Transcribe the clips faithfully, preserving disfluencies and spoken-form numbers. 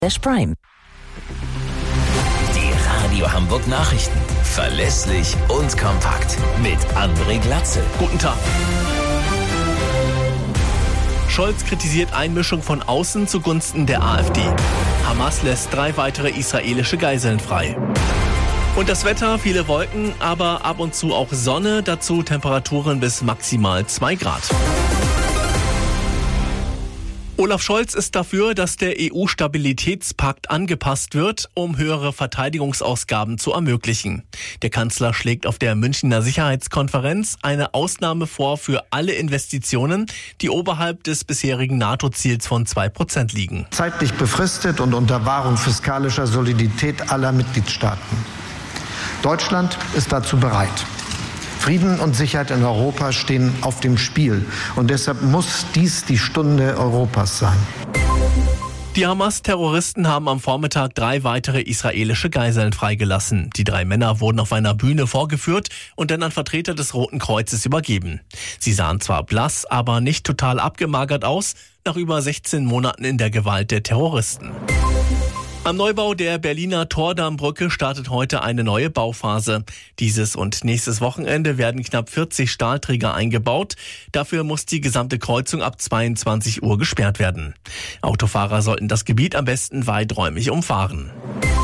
Prime. Die Radio Hamburg Nachrichten. Verlässlich und kompakt. Mit André Glatzel. Guten Tag. Scholz kritisiert Einmischung von außen zugunsten der AfD. Hamas lässt drei weitere israelische Geiseln frei. Und das Wetter, viele Wolken, aber ab und zu auch Sonne, dazu Temperaturen bis maximal zwei Grad. Olaf Scholz ist dafür, dass der E U-Stabilitätspakt angepasst wird, um höhere Verteidigungsausgaben zu ermöglichen. Der Kanzler schlägt auf der Münchner Sicherheitskonferenz eine Ausnahme vor für alle Investitionen, die oberhalb des bisherigen NATO-Ziels von zwei Prozent liegen. Zeitlich befristet und unter Wahrung fiskalischer Solidität aller Mitgliedstaaten. Deutschland ist dazu bereit. Frieden und Sicherheit in Europa stehen auf dem Spiel. Und deshalb muss dies die Stunde Europas sein. Die Hamas-Terroristen haben am Vormittag drei weitere israelische Geiseln freigelassen. Die drei Männer wurden auf einer Bühne vorgeführt und dann an Vertreter des Roten Kreuzes übergeben. Sie sahen zwar blass, aber nicht total abgemagert aus, nach über sechzehn Monaten in der Gewalt der Terroristen. Am Neubau der Berliner Tordammbrücke startet heute eine neue Bauphase. Dieses und nächstes Wochenende werden knapp vierzig Stahlträger eingebaut. Dafür muss die gesamte Kreuzung ab zweiundzwanzig Uhr gesperrt werden. Autofahrer sollten das Gebiet am besten weiträumig umfahren.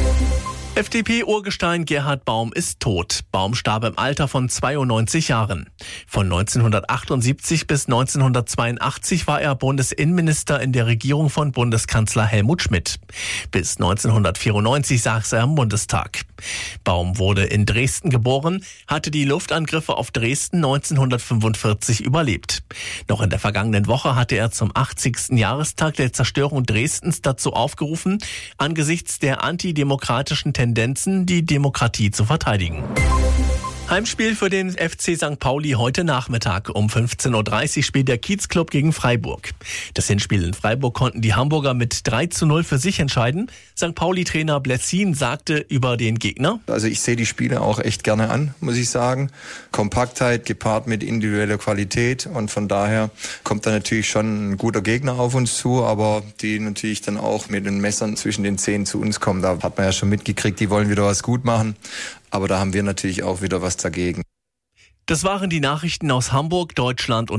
F D P-Urgestein Gerhard Baum ist tot. Baum starb im Alter von zweiundneunzig Jahren. Von neunzehnhundertachtundsiebzig bis neunzehnhundertzweiundachtzig war er Bundesinnenminister in der Regierung von Bundeskanzler Helmut Schmidt. Bis neunzehnhundertvierundneunzig saß er im Bundestag. Baum wurde in Dresden geboren, hatte die Luftangriffe auf Dresden neunzehnhundertfünfundvierzig überlebt. Noch in der vergangenen Woche hatte er zum achtzigsten Jahrestag der Zerstörung Dresdens dazu aufgerufen, angesichts der antidemokratischen Tendenzen die Demokratie zu verteidigen. Heimspiel für den F C Sankt Pauli heute Nachmittag. Um fünfzehn Uhr dreißig spielt der Kiezclub gegen Freiburg. Das Hinspiel in Freiburg konnten die Hamburger mit drei zu null für sich entscheiden. Sankt Pauli-Trainer Blessin sagte über den Gegner: Also ich sehe die Spiele auch echt gerne an, muss ich sagen. Kompaktheit gepaart mit individueller Qualität und von daher kommt da natürlich schon ein guter Gegner auf uns zu, aber die natürlich dann auch mit den Messern zwischen den Zähnen zu uns kommen. Da hat man ja schon mitgekriegt, die wollen wieder was gut machen. Aber da haben wir natürlich auch wieder was dagegen. Das waren die Nachrichten aus Hamburg, Deutschland und